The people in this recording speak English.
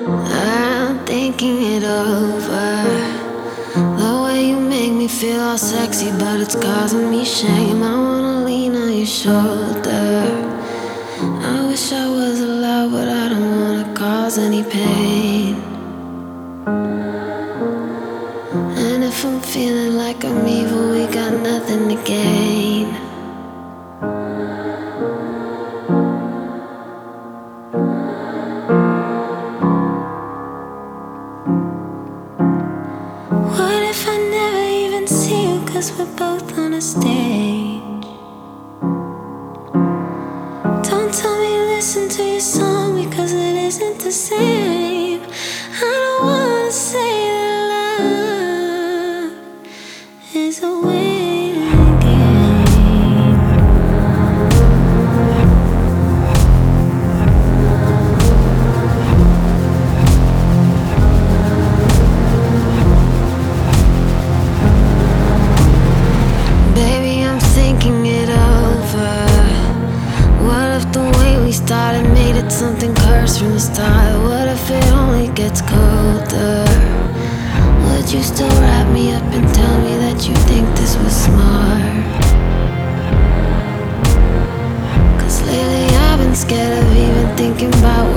I'm thinking it over. The way you make me feel all sexy, but it's causing me shame. I wanna lean on your shoulder. I wish I was allowed, but I don't wanna cause any pain. And if I'm feeling like I'm evil, we got nothing to gain. What if I never even see you, 'cause we're both on a stage? Don't tell me listen to your song, because it isn't the same. I don't wanna say that love is a waiting game. Baby, I'm thinking it over. What if the way we started made it something cursed from the start? What if it only gets colder? Would you still wrap me up and tell me that you think this was smart? 'Cause lately I've been scared of even thinking about